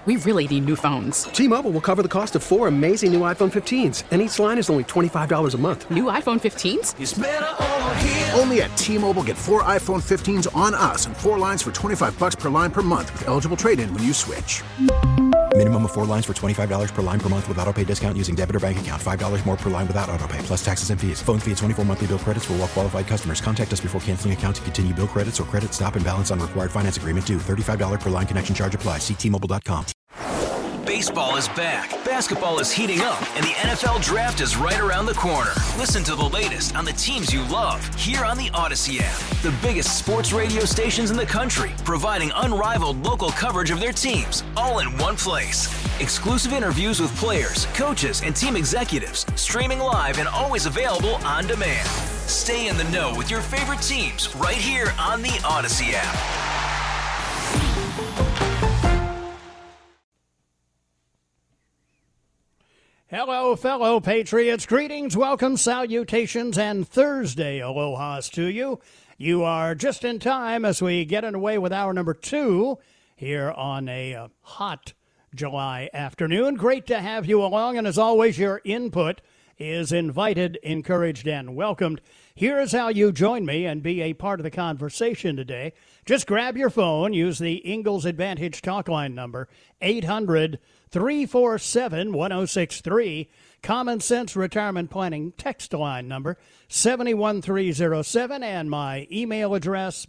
We really need new phones. T-Mobile will cover the cost of 4 amazing new iPhone 15s, and each line is only $25 a month. New iPhone 15s? It's better over here. Only at T-Mobile, get 4 iPhone 15s on us and 4 lines for $25 per line per month with eligible trade-in when you switch. Minimum of 4 lines for $25 per line per month with autopay discount using debit or bank account. $5 more per line without autopay, plus taxes and fees. Phone fee at 24 monthly bill credits for well-qualified customers. Contact us before canceling account to continue bill credits or credit stop and balance on required finance agreement due. $35 per line connection charge applies. See T-Mobile.com. Baseball is back, basketball is heating up, and the NFL Draft is right around the corner. Listen to the latest on the teams you love here on the Odyssey app. The biggest sports radio stations in the country, providing unrivaled local coverage of their teams, all in one place. Exclusive interviews with players, coaches, and team executives, streaming live and always available on demand. Stay in the know with your favorite teams right here on the Odyssey app. Hello, fellow Patriots. Greetings, welcome, salutations, and Thursday alohas to you. You are just in time as we get underway with hour number 2 here on a hot July afternoon. Great to have you along, and as always, your input is invited, encouraged, and welcomed. Here is how you join me and be a part of the conversation today. Just grab your phone, use the Ingalls Advantage talk line number, 800-347-1063. Common Sense Retirement Planning text line number, 71307, and my email address,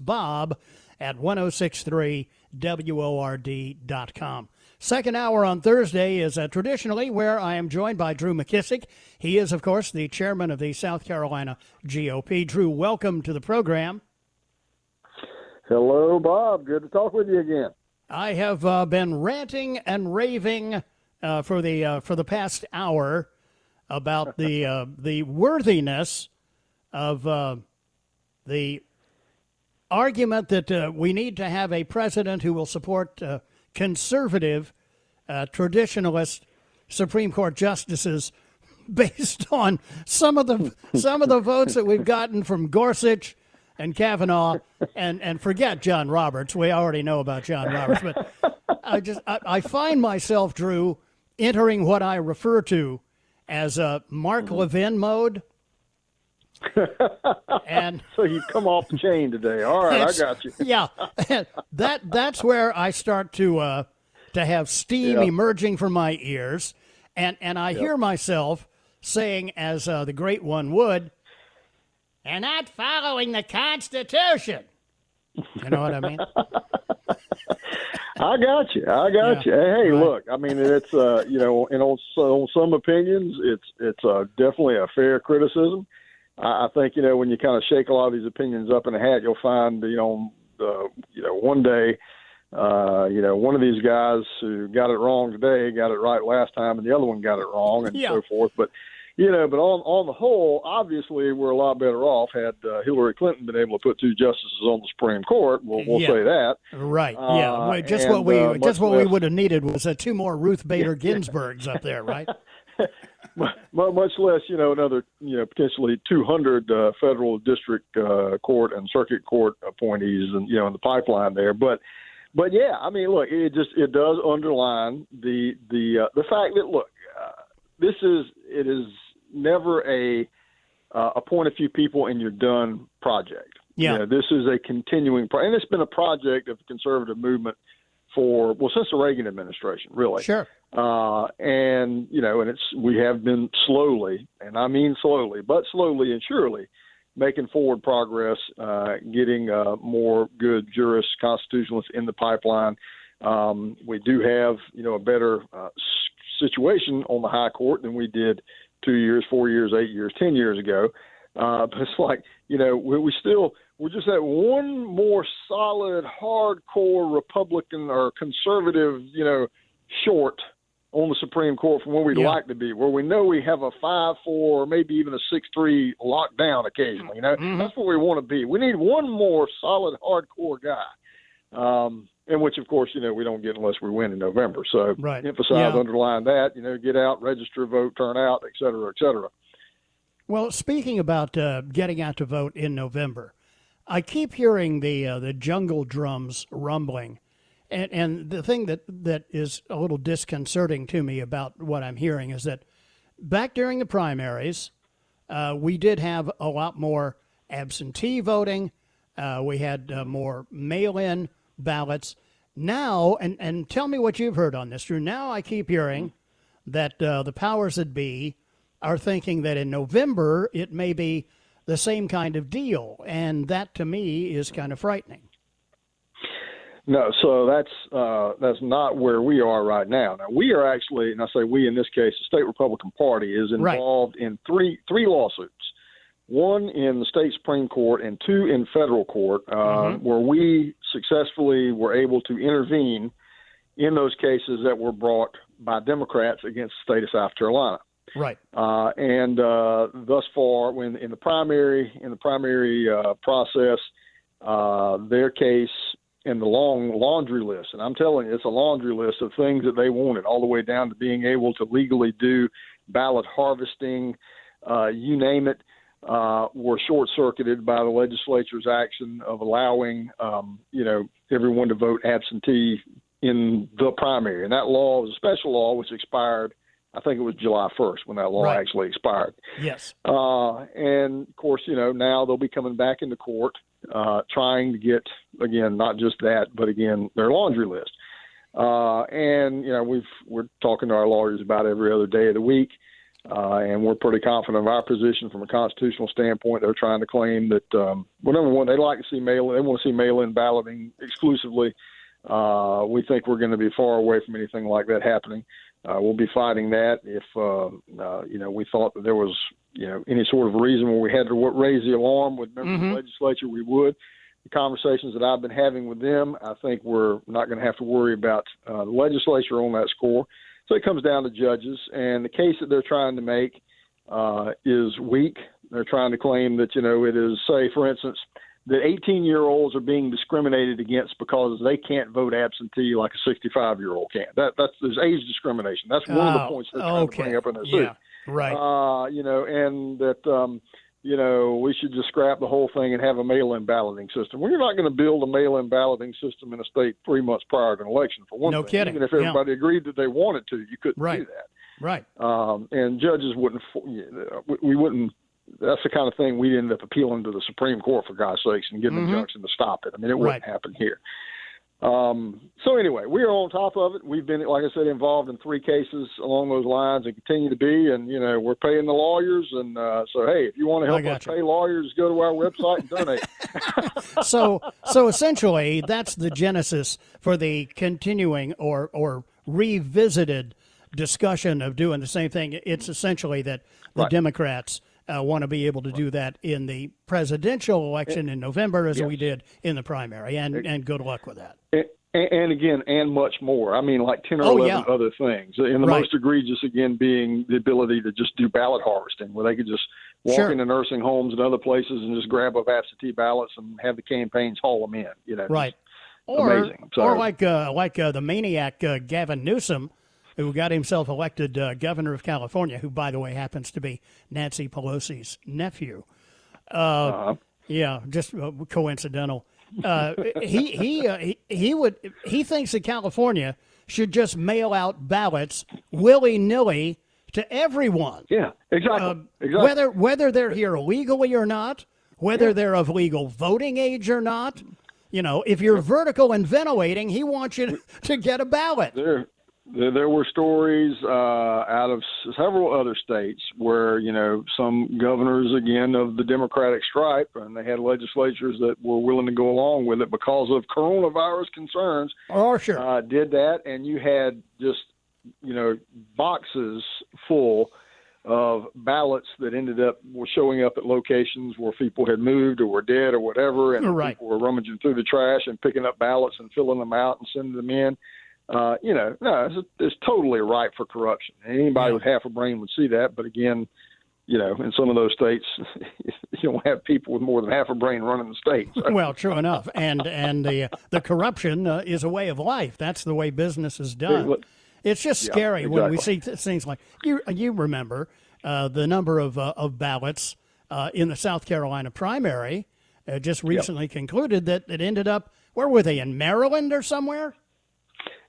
bob@1063word.com. Second hour on Thursday is traditionally where I am joined by Drew McKissick. He is, of course, the chairman of the South Carolina GOP. Drew, welcome to the program. Hello, Bob. Good to talk with you again. I have been ranting and raving for the past hour about the worthiness of the argument that we need to have a president who will support conservative, traditionalist Supreme Court justices based on some of the votes that we've gotten from Gorsuch and Kavanaugh, and forget John Roberts. We already know about John Roberts, but I find myself, Drew, entering what I refer to as a Mark Levin mode. And so you come off the chain today. All right, I got you. Yeah, that's where I start to have steam emerging from my ears, and I hear myself saying, as the great one would, "They're not following the Constitution." You know what I mean? I got you. Hey, right. Look, I mean, it's on some opinions, it's definitely a fair criticism. I think, when you kind of shake a lot of these opinions up in a hat, you'll find, one day, one of these guys who got it wrong today got it right last time, and the other one got it wrong, and so forth. But, but on the whole, obviously, we're a lot better off had Hillary Clinton been able to put 2 justices on the Supreme Court. We'll say that. Right. What we would have needed was 2 more Ruth Bader Ginsburgs up there, right? Much less, another, potentially 200 federal district court and circuit court appointees, and in the pipeline there. But yeah, I mean, look, it does underline the fact that it is never a appoint a few people and you're done project. Yeah, this is a continuing and it's been a project of the conservative movement since the Reagan administration, really. Sure. And we have been slowly, and I mean slowly, but slowly and surely making forward progress, getting more good jurists, constitutionalists in the pipeline. We do have, a better situation on the high court than we did 2 years, 4 years, 8 years, 10 years ago. But it's like, we're just at one more solid, hardcore Republican or conservative, short on the Supreme Court from where we'd like to be, where we know we have a 5-4 or maybe even a 6-3 lockdown occasionally. That's where we want to be. We need one more solid, hardcore guy, in which, of course, we don't get unless we win in November. So underline that, get out, register, vote, turn out, et cetera, et cetera. Well, speaking about getting out to vote in November, I keep hearing the jungle drums rumbling And the thing that is a little disconcerting to me about what I'm hearing is that back during the primaries, we did have a lot more absentee voting. We had more mail-in ballots. Now, and tell me what you've heard on this, Drew. Now I keep hearing that the powers that be are thinking that in November it may be the same kind of deal, and that to me is kind of frightening. No, so that's not where we are right now. Now we are actually, and I say we in this case, the state Republican Party is involved in three lawsuits. One in the state Supreme Court and two in federal court, where we successfully were able to intervene in those cases that were brought by Democrats against the state of South Carolina. Right. And thus far, when in the primary process, their case in the long laundry list, and I'm telling you, it's a laundry list of things that they wanted, all the way down to being able to legally do ballot harvesting, you name it, were short-circuited by the legislature's action of allowing, everyone to vote absentee in the primary. And that law was a special law which expired, I think it was July 1st when that law actually expired. Yes. And, of course, now they'll be coming back into court trying to get, again, not just that, but, again, their laundry list. And, we're talking to our lawyers about every other day of the week. And we're pretty confident of our position from a constitutional standpoint. They're trying to claim that, number one, they like to see they want to see mail-in balloting exclusively. We think we're going to be far away from anything like that happening. We'll be fighting that if, we thought that there was, any sort of reason where we had to raise the alarm with members of the legislature, we would. The conversations that I've been having with them, I think we're not going to have to worry about the legislature on that score. So it comes down to judges, and the case that they're trying to make is weak. They're trying to claim that, it is, say, for instance, that 18-year-olds are being discriminated against because they can't vote absentee like a 65-year-old can. There's age discrimination. That's one of the points they're trying to bring up in their suit. Right. And that, we should just scrap the whole thing and have a mail-in balloting system. Well, you're not going to build a mail-in balloting system in a state 3 months prior to an election, for one thing. No kidding. Even if everybody agreed that they wanted to, you couldn't do that. Right. And judges we wouldn't. That's the kind of thing we'd end up appealing to the Supreme Court, for God's sakes, and getting an injunction to stop it. I mean, it wouldn't happen here. So anyway, we are on top of it. We've been, like I said, involved in 3 cases along those lines and continue to be. And, we're paying the lawyers. And so, hey, if you want to help us pay lawyers, go to our website and donate. So essentially, that's the genesis for the continuing or revisited discussion of doing the same thing. It's essentially that the Democrats want to be able to do that in the presidential election in November, as we did in the primary, and good luck with that. And again, and much more. I mean, like 10 or 11 other things. And the most egregious, again, being the ability to just do ballot harvesting, where they could just walk into nursing homes and other places and just grab up absentee ballots and have the campaigns haul them in. Right. Amazing. Or like the maniac Gavin Newsom, who got himself elected governor of California, who, by the way, happens to be Nancy Pelosi's nephew. Yeah, just coincidental. He thinks that California should just mail out ballots willy-nilly to everyone. Yeah, exactly. Whether they're here illegally or not, whether they're of legal voting age or not. If you're vertical and ventilating, he wants you to get a ballot. There were stories out of several other states where, some governors, again, of the Democratic stripe, and they had legislatures that were willing to go along with it because of coronavirus concerns. Oh, sure. Did that, and you had just, boxes full of ballots that were showing up at locations where people had moved or were dead or whatever, and people were rummaging through the trash and picking up ballots and filling them out and sending them in. It's totally ripe for corruption. Anybody with half a brain would see that. But again, in some of those states, you don't have people with more than half a brain running the state. So. Well, true enough. And the corruption is a way of life. That's the way business is done. It's just scary when we see things like you remember the number of ballots in the South Carolina primary just recently concluded that it ended up, where were they, in Maryland or somewhere?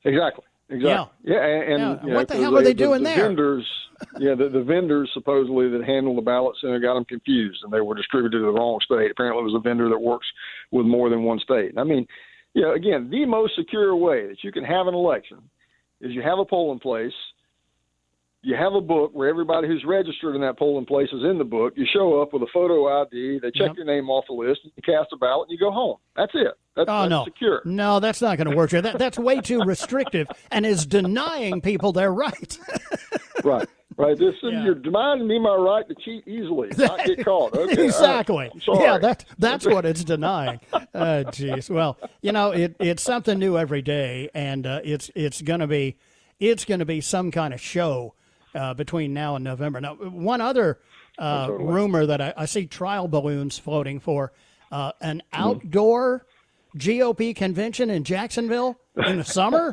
Exactly. Yeah. And you know, what the hell are they doing the there? Vendors, the vendors supposedly that handled the ballot center got them confused, and they were distributed to the wrong state. Apparently, it was a vendor that works with more than one state. I mean, again, the most secure way that you can have an election is you have a polling place. You have a book where everybody who's registered in that polling place is in the book. You show up with a photo ID. They check your name off the list. You cast a ballot, and you go home. That's it. That's secure. No, that's not going to work. That's way too restrictive and is denying people their right. Right. You're denying me my right to cheat easily, not get caught. Okay, exactly. Right. Yeah, that's what it's denying. Geez. Well, it's something new every day, and it's going to be some kind of show between now and November. Now, one other rumor that I see trial balloons floating for an outdoor GOP convention in Jacksonville in the summer.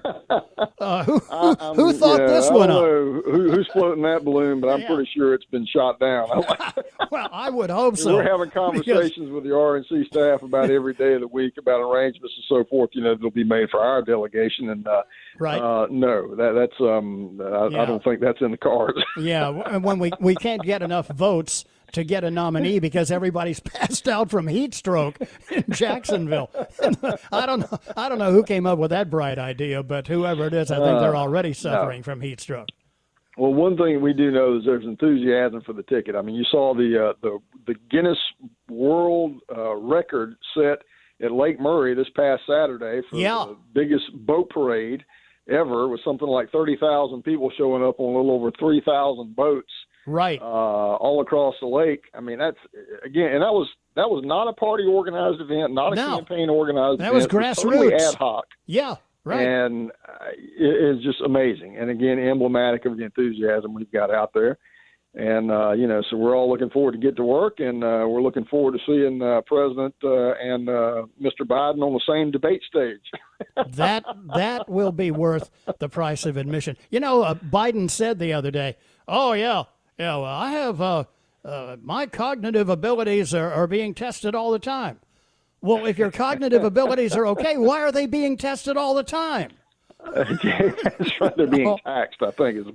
Who thought this one up? I don't know who's floating that balloon, but I'm pretty sure it's been shot down. Well, I would hope so. We're having conversations with the RNC staff about every day of the week about arrangements and so forth. That'll be made for our delegation, and no, that's I don't think that's in the cards. Yeah, and when we can't get enough votes to get a nominee because everybody's passed out from heat stroke in Jacksonville. I don't know who came up with that bright idea, but whoever it is, I think they're already suffering from heat stroke. Well, one thing we do know is there's enthusiasm for the ticket. I mean, you saw the Guinness World Record set at Lake Murray this past Saturday for the biggest boat parade ever, with something like 30,000 people showing up on a little over 3,000 boats. Right. All across the lake. I mean, that's again, and that was not a party organized event, not a campaign organized event. That was grassroots. Totally ad hoc. Yeah, right. And it is just amazing. And again, emblematic of the enthusiasm we've got out there. And, so we're all looking forward to get to work, and we're looking forward to seeing President and Mr. Biden on the same debate stage. That will be worth the price of admission. Biden said the other day, well, I have my cognitive abilities are being tested all the time. Well, if your cognitive abilities are okay, why are they being tested all the time? That's right. They're being taxed, I think.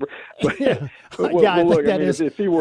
If he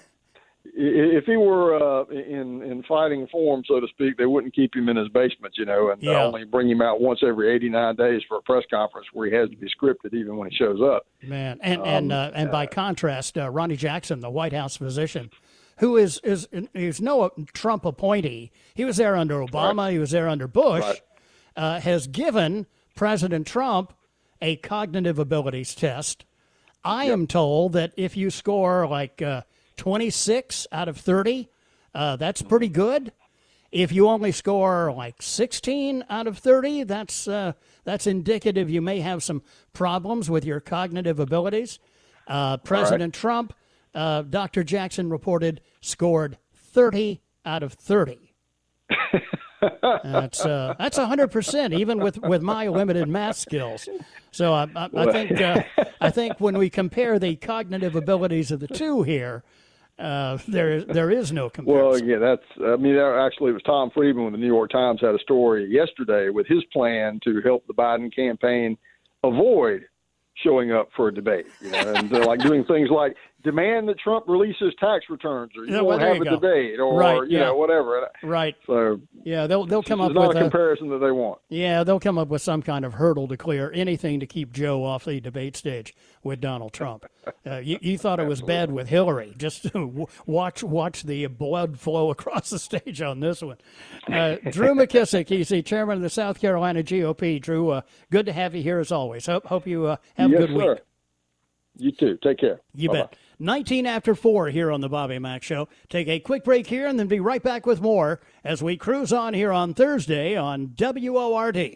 were in fighting form, so to speak, they wouldn't keep him in his basement, and only bring him out once every 89 days for a press conference where he has to be scripted even when he shows up. Man, and by contrast, Ronnie Jackson, the White House physician, who is no Trump appointee, he was there under Obama, he was there under Bush, has given President Trump a cognitive abilities test. I am told that if you score like 26 out of 30, that's pretty good. If you only score like 16 out of 30, that's indicative you may have some problems with your cognitive abilities. President Trump, Dr. Jackson reported, scored 30 out of 30. That's 100%, even with my limited math skills. So I think when we compare the cognitive abilities of the two here, there is no comparison. Well, actually, it was Tom Friedman with the New York Times had a story yesterday with his plan to help the Biden campaign avoid showing up for a debate, and they're like doing things like demand that Trump releases tax returns, or you won't have a debate, or whatever. Right. So they'll come up with not a comparison that they want. Yeah, they'll come up with some kind of hurdle to clear, anything to keep Joe off the debate stage with Donald Trump. You thought it was bad with Hillary. Just watch the blood flow across the stage on this one. Drew McKissick, he's the chairman of the South Carolina GOP. Drew, good to have you here as always. Hope you have a good week. You too. Take care. You bet. 19 after 4 here on the Bobby Mack Show. Take a quick break here and then be right back with more as we cruise on here on Thursday on WORD.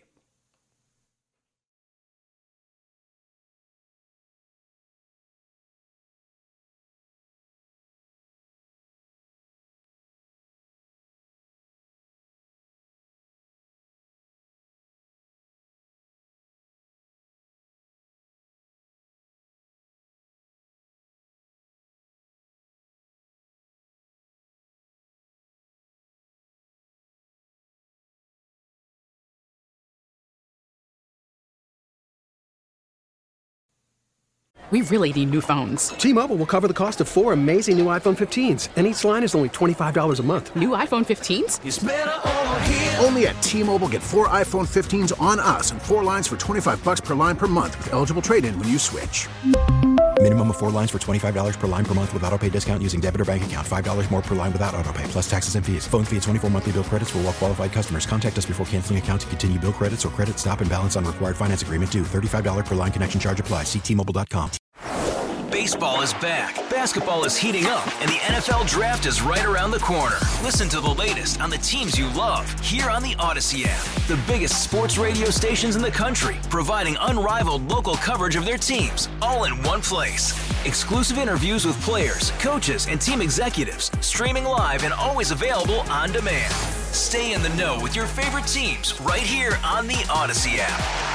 We really need new phones. T-Mobile will cover the cost of 4 amazing new iPhone 15s, and each line is only $25 a month. New iPhone 15s? It's better over here. Only at T-Mobile, get 4 iPhone 15s on us and 4 lines for $25 per line per month with eligible trade-in when you switch. Minimum of 4 lines for $25 per line per month with autopay discount using debit or bank account. $5 more per line without autopay, plus taxes and fees. Phone fee at 24 monthly bill credits for well-qualified customers. Contact us before canceling account to continue bill credits or credit stop and balance on required finance agreement due. $35 per line connection charge applies. See T-Mobile.com. Baseball is back, basketball is heating up, and the NFL Draft is right around the corner. Listen to the latest on the teams you love here on the Odyssey app. The biggest sports radio stations in the country, providing unrivaled local coverage of their teams, all in one place. Exclusive interviews with players, coaches, and team executives, streaming live and always available on demand. Stay in the know with your favorite teams right here on the Odyssey app.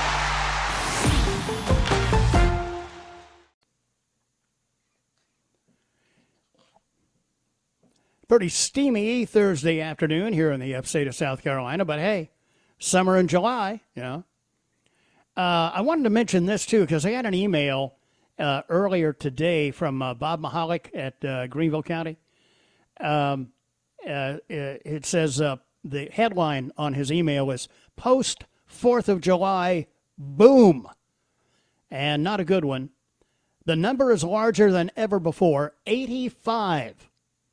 Pretty steamy Thursday afternoon here in the upstate of South Carolina, but hey, summer in July, you know. I wanted to mention this, too, because I got an email earlier today from Bob Mahalik at Greenville County. It says the headline on his email is Post 4th of July Boom. And not a good one. The number is larger than ever before, 85.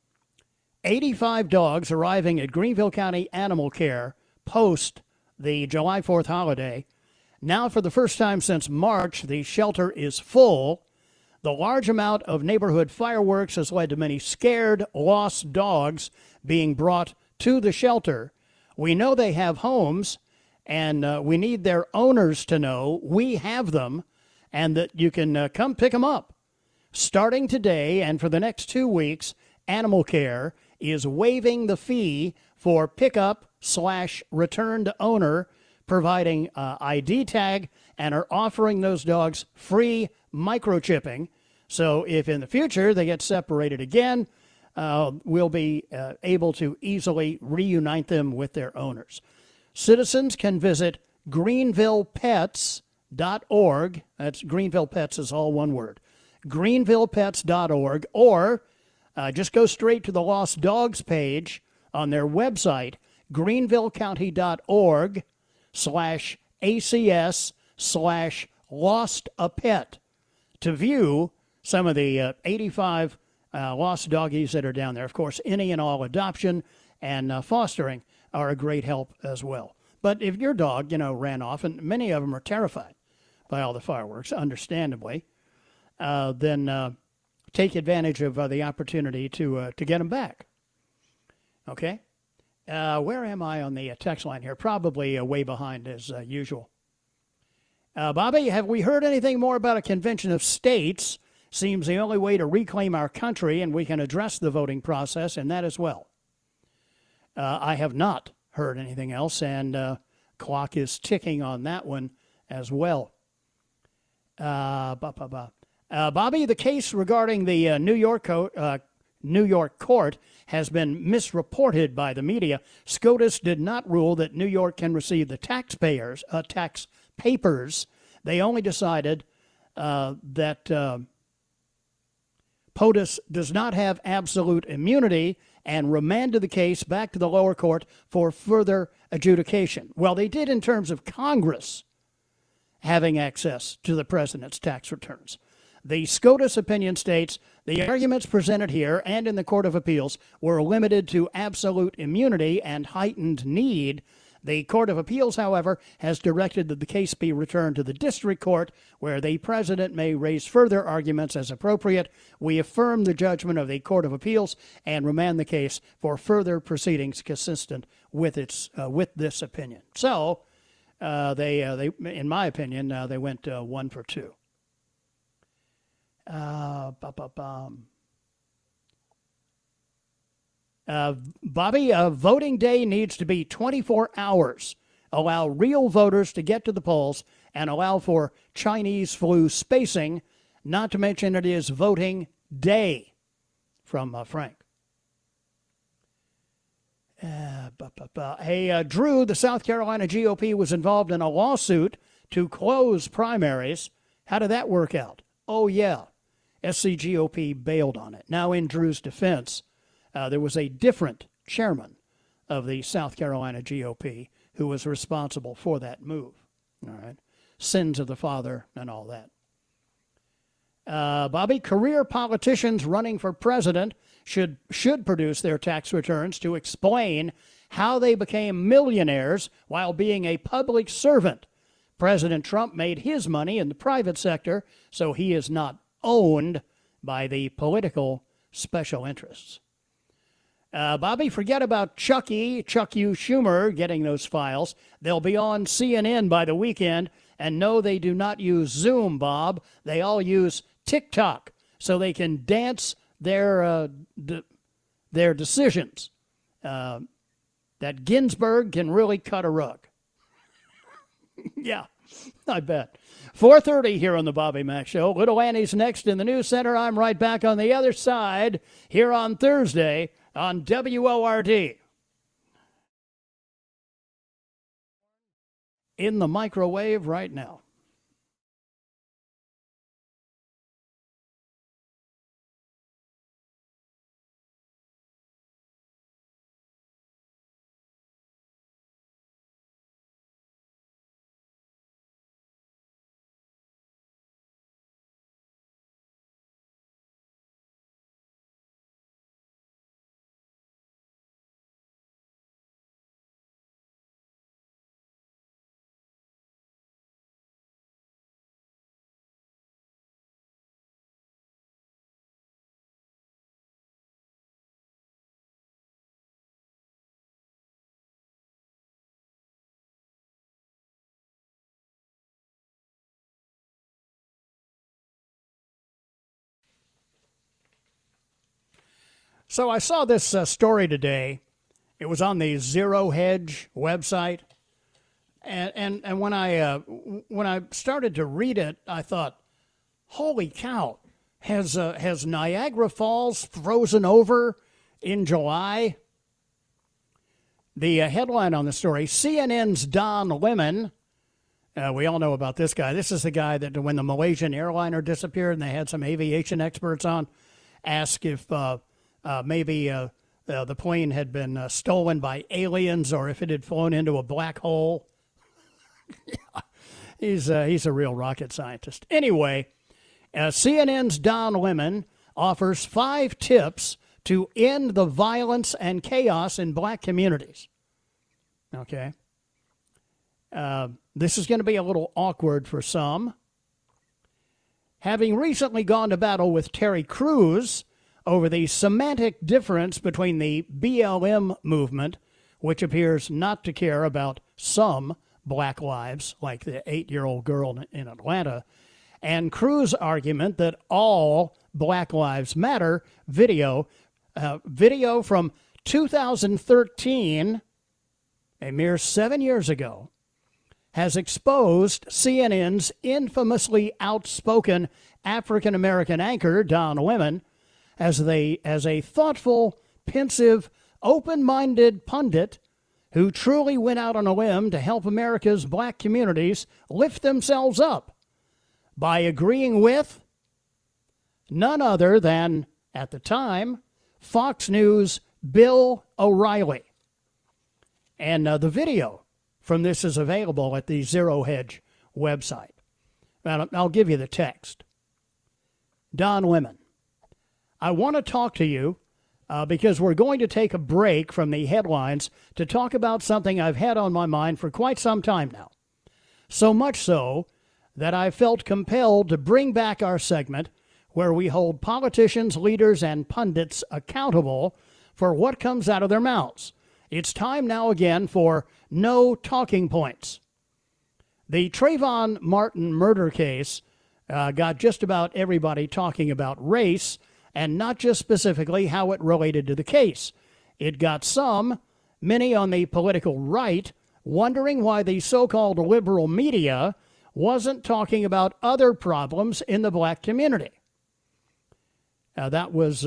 85 dogs arriving at Greenville County Animal Care post the July 4th holiday. Now, for the first time since March, the shelter is full. The large amount of neighborhood fireworks has led to many scared, lost dogs being brought to the shelter. We know they have homes, and we need their owners to know we have them and that you can come pick them up. Starting today and for the next 2 weeks, Animal Care is waiving the fee for pickup/return to owner, providing ID tag, and are offering those dogs free microchipping. So if in the future they get separated again, we'll be able to easily reunite them with their owners. Citizens can visit greenvillepets.org. That's Greenville Pets is all one word. greenvillepets.org, or just go straight to the Lost Dogs page on their website, greenvillecounty.org/ACS/lostapet, to view some of the 85 lost doggies that are down there. Of course, any and all adoption and fostering are a great help as well. But if your dog, ran off, and many of them are terrified by all the fireworks, understandably, then take advantage of the opportunity to get them back. Okay? Where am I on the text line here? Probably way behind as usual. Bobby, have we heard anything more about a convention of states? Seems the only way to reclaim our country, and we can address the voting process in that as well. I have not heard anything else, and clock is ticking on that one as well. Bobby, the case regarding the New York court has been misreported by the media. SCOTUS did not rule that New York can receive the tax papers. They only decided that POTUS does not have absolute immunity and remanded the case back to the lower court for further adjudication. Well, they did in terms of Congress having access to the president's tax returns. The SCOTUS opinion states the arguments presented here and in the Court of Appeals were limited to absolute immunity and heightened need. The Court of Appeals, however, has directed that the case be returned to the district court, where the president may raise further arguments as appropriate. We affirm the judgment of the Court of Appeals and remand the case for further proceedings consistent with this opinion. So, they, in my opinion, they went 1 for 2. Bobby, voting day needs to be 24 hours. Allow real voters to get to the polls and allow for Chinese flu spacing, not to mention it is voting day, from Frank. Hey, Drew, the South Carolina GOP was involved in a lawsuit to close primaries. How did that work out? Oh, yeah, SCGOP bailed on it. Now, in Drew's defense, there was a different chairman of the South Carolina GOP who was responsible for that move. All right. Sins of the father and all that. Bobby, career politicians running for president should produce their tax returns to explain how they became millionaires while being a public servant. President Trump made his money in the private sector, so he is not owned by the political special interests. Bobby, forget about Chuck U. Schumer getting those files. They'll be on CNN by the weekend. And no, they do not use Zoom, Bob. They all use TikTok so they can dance their decisions. That Ginsburg can really cut a rug. Yeah, I bet. 4:30 here on the Bobby Mack Show. Little Annie's next in the News Center. I'm right back on the other side here on Thursday on WORD. In the microwave right now. So I saw this story today. It was on the Zero Hedge website, and when I started to read it, I thought, "Holy cow! Has Niagara Falls frozen over in July?" The headline on the story: CNN's Don Lemon. We all know about this guy. This is the guy that when the Malaysian airliner disappeared, and they had some aviation experts on, asked if maybe the plane had been stolen by aliens or if it had flown into a black hole. Yeah, he's a real rocket scientist. Anyway, CNN's Don Lemon offers 5 tips to end the violence and chaos in black communities. Okay. This is going to be a little awkward for some. Having recently gone to battle with Terry Crews over the semantic difference between the BLM movement, which appears not to care about some black lives, like the 8-year-old girl in Atlanta, and Crews' argument that all Black Lives Matter video from 2013, a mere 7 years ago, has exposed CNN's infamously outspoken African-American anchor, Don Lemon, as a thoughtful, pensive, open-minded pundit who truly went out on a limb to help America's black communities lift themselves up by agreeing with none other than, at the time, Fox News' Bill O'Reilly. And the video from this is available at the Zero Hedge website. I'll give you the text. Don Lemon: I want to talk to you because we're going to take a break from the headlines to talk about something I've had on my mind for quite some time now. So much so that I felt compelled to bring back our segment where we hold politicians, leaders, and pundits accountable for what comes out of their mouths. It's time now again for No Talking Points. The Trayvon Martin murder case got just about everybody talking about race, and not just specifically how it related to the case. It got some, many on the political right, wondering why the so-called liberal media wasn't talking about other problems in the black community. That was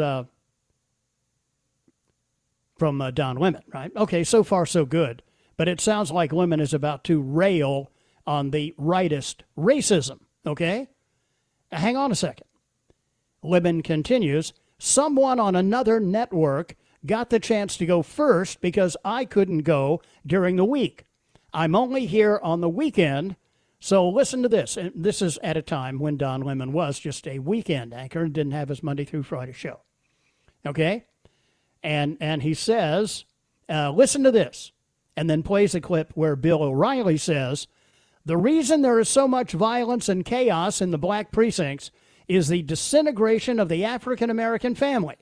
from Don Lemon, right? Okay, so far so good. But it sounds like Lemon is about to rail on the rightist racism, okay? Hang on a second. Libman continues, someone on another network got the chance to go first because I couldn't go during the week. I'm only here on the weekend, so listen to this. And this is at a time when Don Lemon was just a weekend anchor and didn't have his Monday through Friday show. Okay? And he says, listen to this, and then plays a clip where Bill O'Reilly says, the reason there is so much violence and chaos in the black precincts is the disintegration of the African-American family.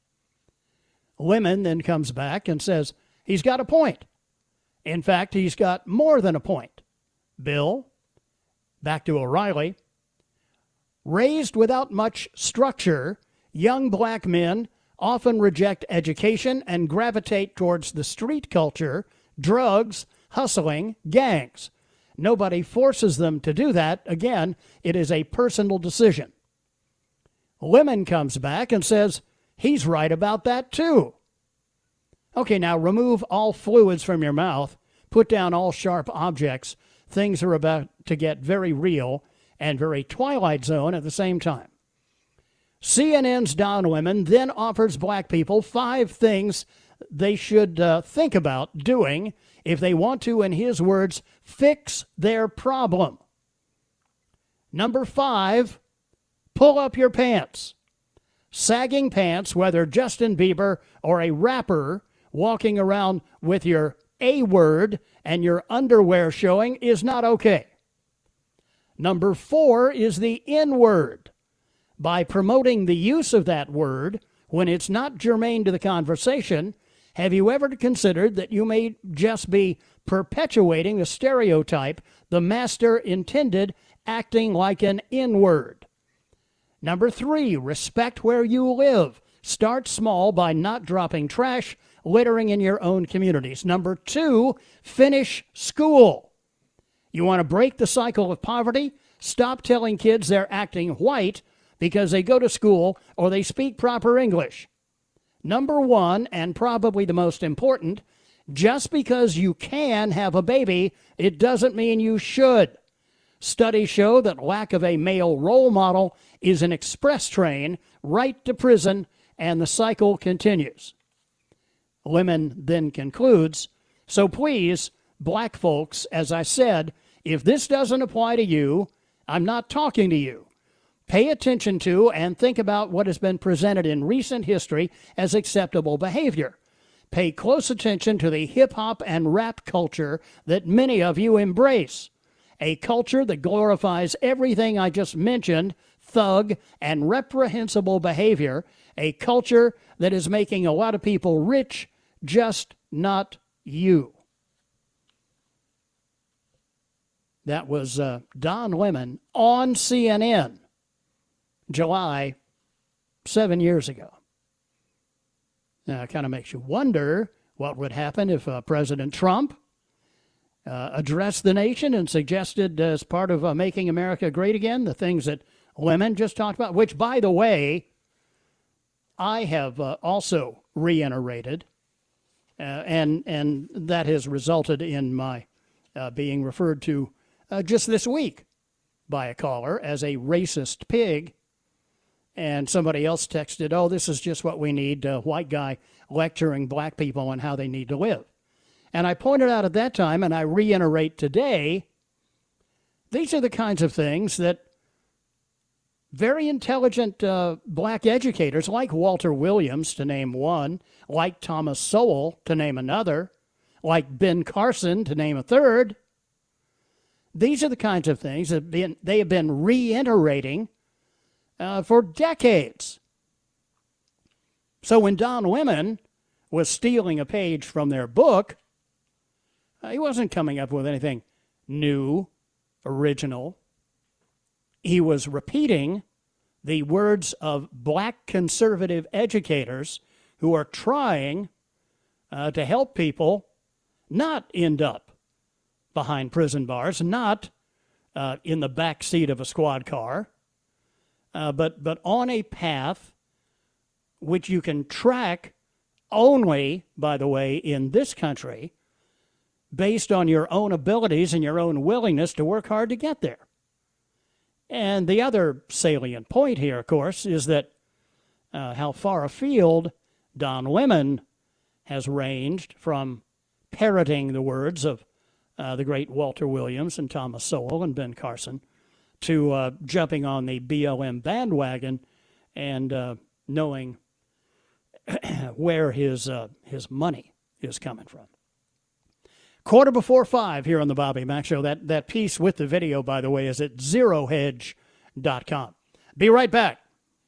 Lemon then comes back and says he's got a point. In fact, he's got more than a point. Bill, back to O'Reilly, raised without much structure, young black men often reject education and gravitate towards the street culture, drugs, hustling, gangs. Nobody forces them to do that. Again, it is a personal decision. Lemon comes back and says he's right about that too. Okay, now remove all fluids from your mouth, put down all sharp objects. Things are about to get very real and very Twilight Zone at the same time. CNN's Don Lemon then offers black people 5 things they should think about doing if they want to, in his words, fix their problem. Number 5, pull up your pants. Sagging pants, whether Justin Bieber or a rapper walking around with your A word and your underwear showing, is not okay. Number 4 is the N word. By promoting the use of that word when it's not germane to the conversation, have you ever considered that you may just be perpetuating the stereotype the master intended, acting like an N-word? Number 3, respect where you live. Start small by not dropping trash, littering in your own communities. Number 2, finish school. You want to break the cycle of poverty? Stop telling kids they're acting white because they go to school or they speak proper English. Number 1, and probably the most important, just because you can have a baby, it doesn't mean you should. Studies show that lack of a male role model is an express train right to prison, and the cycle continues. Lemon then concludes, so please, black folks, as I said, if this doesn't apply to you, I'm not talking to you. Pay attention to and think about what has been presented in recent history as acceptable behavior. Pay close attention to the hip-hop and rap culture that many of you embrace, a culture that glorifies everything I just mentioned, thug and reprehensible behavior, a culture that is making a lot of people rich, just not you. That was Don Lemon on CNN. July, 7 years ago. Now, it kind of makes you wonder what would happen if President Trump addressed the nation and suggested as part of making America great again, the things that Lemon just talked about, which, by the way, I have also reiterated, and that has resulted in my being referred to just this week by a caller as a racist pig. And somebody else texted, oh, this is just what we need, a white guy lecturing black people on how they need to live. And I pointed out at that time, and I reiterate today, these are the kinds of things that very intelligent black educators, like Walter Williams, to name one, like Thomas Sowell, to name another, like Ben Carson, to name a third, these are the kinds of things that they have been reiterating for decades. So when Don Lemon was stealing a page from their book, he wasn't coming up with anything new, original. He was repeating the words of black conservative educators who are trying to help people not end up behind prison bars, not in the back seat of a squad car, but on a path which you can track only, by the way, in this country, based on your own abilities and your own willingness to work hard to get there. And the other salient point here, of course, is that how far afield Don Lemon has ranged from parroting the words of the great Walter Williams and Thomas Sowell and Ben Carson to jumping on the BLM bandwagon and knowing where his money is coming from. 5:15 here on the Bobby Mack Show. That piece with the video, by the way, is at zerohedge.com. Be right back.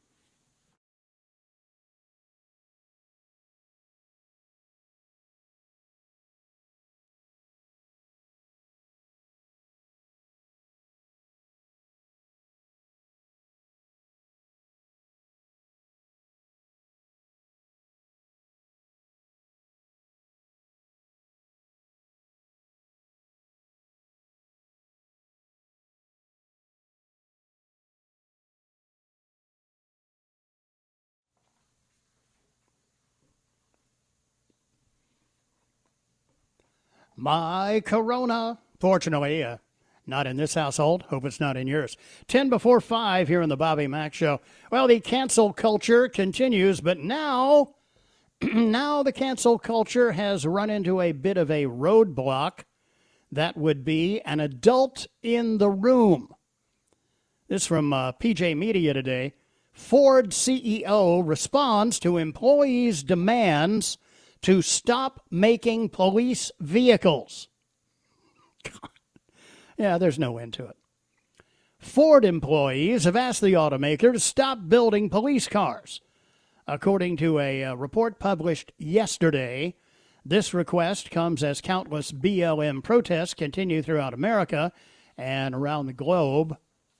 My Corona. Fortunately, not in this household. Hope it's not in yours. 5:10 here on the Bobby Mack Show. Well, the cancel culture continues, but now the cancel culture has run into a bit of a roadblock. That would be an adult in the room. This from PJ Media today. Ford CEO responds to employees' demands to stop making police vehicles. God. Yeah, there's no end to it. Ford employees have asked the automaker to stop building police cars. According to a report published yesterday, this request comes as countless BLM protests continue throughout America and around the globe.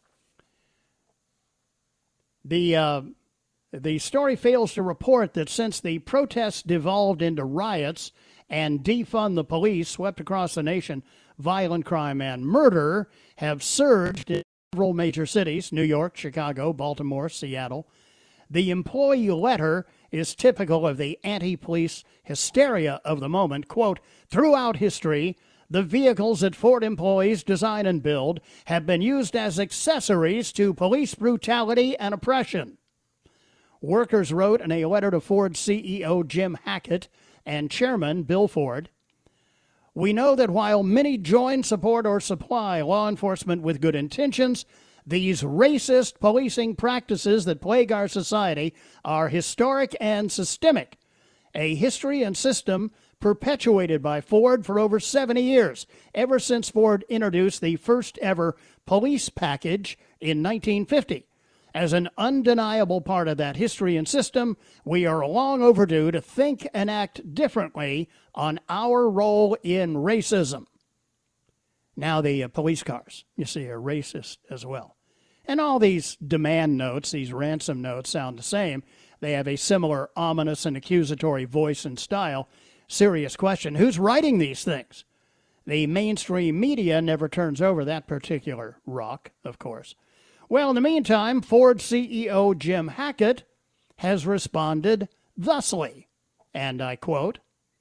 The story fails to report that since the protests devolved into riots and defund the police swept across the nation, violent crime and murder have surged in several major cities, New York, Chicago, Baltimore, Seattle. The employee letter is typical of the anti-police hysteria of the moment. Quote, throughout history, the vehicles that Ford employees design and build have been used as accessories to police brutality and oppression. Workers wrote in a letter to Ford CEO Jim Hackett and Chairman Bill Ford, we know that while many join, support, or supply law enforcement with good intentions, these racist policing practices that plague our society are historic and systemic, a history and system perpetuated by Ford for over 70 years, ever since Ford introduced the first ever police package in 1950. As an undeniable part of that history and system, we are long overdue to think and act differently on our role in racism. Now the police cars, you see, are racist as well. And all these demand notes, these ransom notes, sound the same. They have a similar ominous and accusatory voice and style. Serious question, who's writing these things? The mainstream media never turns over that particular rock, of course. Well, in the meantime, Ford CEO Jim Hackett has responded thusly, and I quote,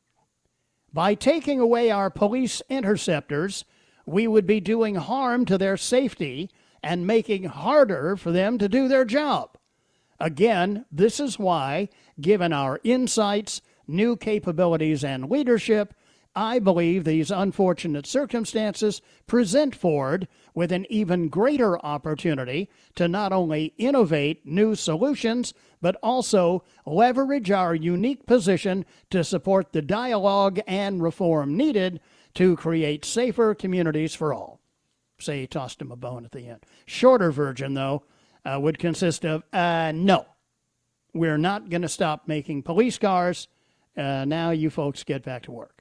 by taking away our police interceptors, we would be doing harm to their safety and making harder for them to do their job. Again, this is why, given our insights, new capabilities, and leadership, I believe these unfortunate circumstances present Ford with an even greater opportunity to not only innovate new solutions, but also leverage our unique position to support the dialogue and reform needed to create safer communities for all. Say he tossed him a bone at the end. Shorter version, though, would consist of, no, we're not going to stop making police cars. Now you folks get back to work.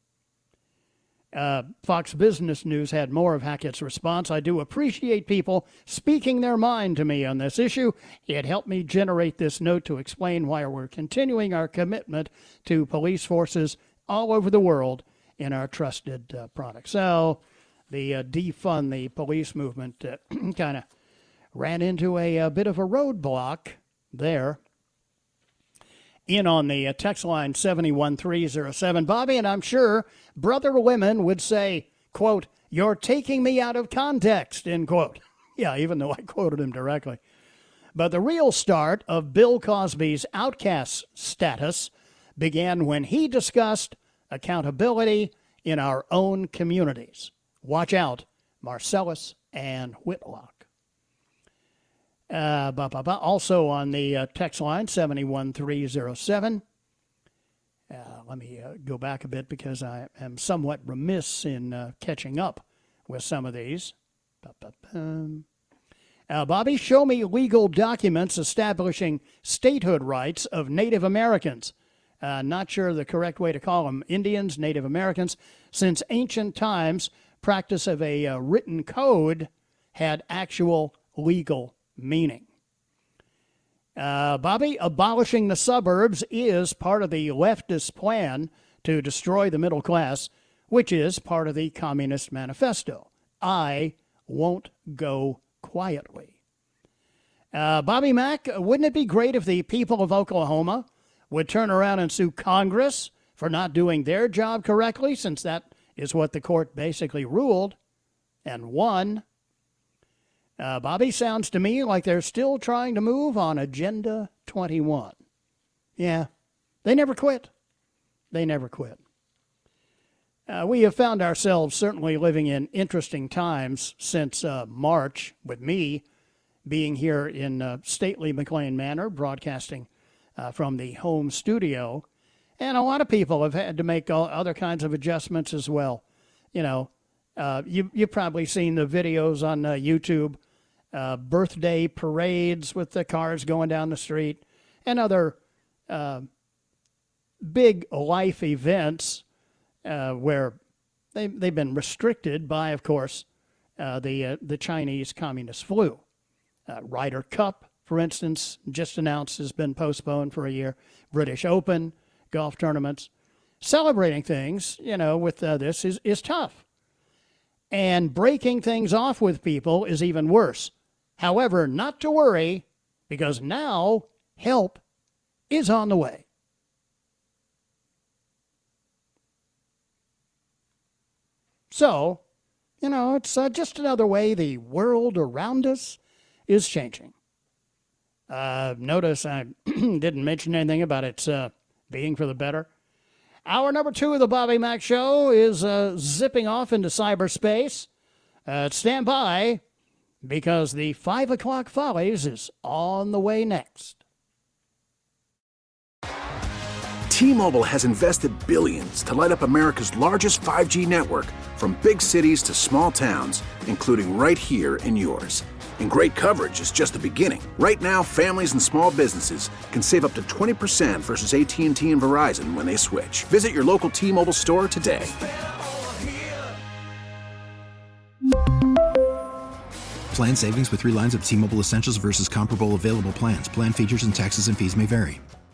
Fox Business News had more of Hackett's response. I do appreciate people speaking their mind to me on this issue. It helped me generate this note to explain why we're continuing our commitment to police forces all over the world in our trusted products. So the defund the police movement kind of ran into a bit of a roadblock there. In on the text line 71307, Bobby, and I'm sure Brother Lemon would say, quote, you're taking me out of context, end quote. Yeah, even though I quoted him directly. But the real start of Bill Cosby's outcast status began when he discussed accountability in our own communities. Watch out, Marcellus and Whitlock. Also on the text line, 71307. Let me go back a bit because I am somewhat remiss in catching up with some of these. Bobby, show me legal documents establishing statehood rights of Native Americans. Not sure the correct way to call them Indians, Native Americans. Since ancient times, practice of a written code had actual legal meaning. Bobby, abolishing the suburbs is part of the leftist plan to destroy the middle class, which is part of the Communist Manifesto. I won't go quietly. Bobby Mack, wouldn't it be great if the people of Oklahoma would turn around and sue Congress for not doing their job correctly, since that is what the court basically ruled and won? Bobby, sounds to me like they're still trying to move on Agenda 21. Yeah, they never quit. They never quit. We have found ourselves certainly living in interesting times since March, with me being here in stately McLean Manor, broadcasting from the home studio. And a lot of people have had to make other kinds of adjustments as well. You know, you've probably seen the videos on YouTube, birthday parades with the cars going down the street, and other big life events where they've been restricted by, of course, the Chinese Communist flu. Ryder Cup, for instance, just announced has been postponed for a year. British Open, golf tournaments. Celebrating things, you know, with this is tough. And breaking things off with people is even worse. However, not to worry, because now help is on the way. So, you know, it's just another way the world around us is changing. Notice I didn't mention anything about its being for the better. Hour number 2 of the Bobby Mack Show is zipping off into cyberspace. Stand by, because the 5 o'clock Follies is on the way next. T-Mobile has invested billions to light up America's largest 5G network, from big cities to small towns, including right here in yours. And great coverage is just the beginning. Right now, families and small businesses can save up to 20% versus AT&T and Verizon when they switch. Visit your local T-Mobile store today. Plan savings with 3 lines of T-Mobile Essentials versus comparable available plans. Plan features and taxes and fees may vary.